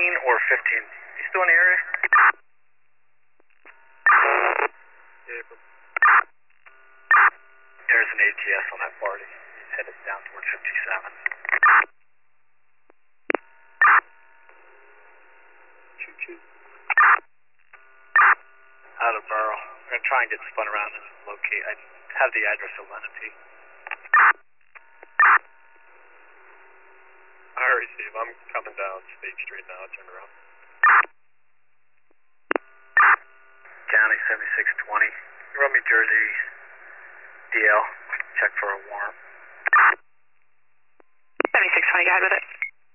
or 15. You still in the area? Yeah. There's an ATS on that party. He's headed down towards 57. Choo-choo. Out of Burrow. I'm going to try and get spun around and locate. I have the address of Lenape. I receive. I'm coming down State Street now. Turn around. County 7620. You run me Jersey DL. Check for a warrant. 7620, go ahead with it.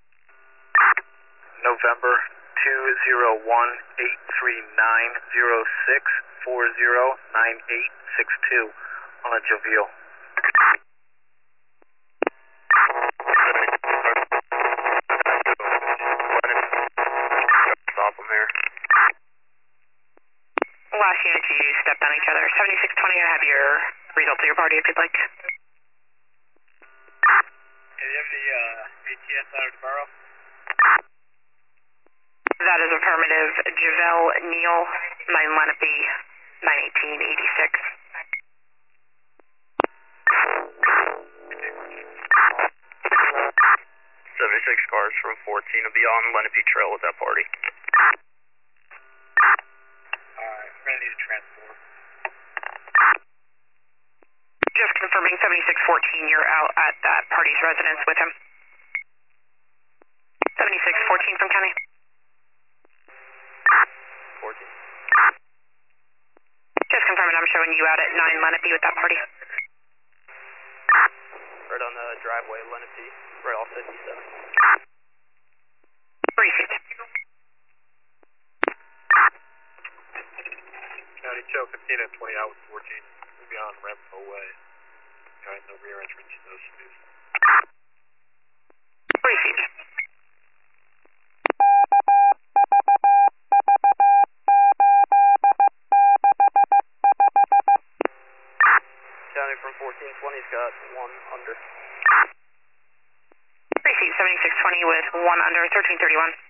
November 201-839-0640-9862 on a Jovial. Stop them here. Last unit, you stepped on each other. 7620, I have your results of your party if you'd like. Do you have the ATS out of the Burrow? That is affirmative. Javel Neal, 9 Lenape, 91886. 76 cars from 14 will be on Lenape Trail with that party. Alright, we're going to need a transport. Just confirming 7614, you're out at that party's residence with him. 7614 from County. 14. Just confirming I'm showing you out at 9 Lenape with that party. Right on the driveway, Lenape, right off 57. Received. County Show 15 at 20 out with 14. We'll be on Remco Way. Behind the rear entrance to those streets. Received. County from 1420's got one under. Received. 7620 with 1 under 1331.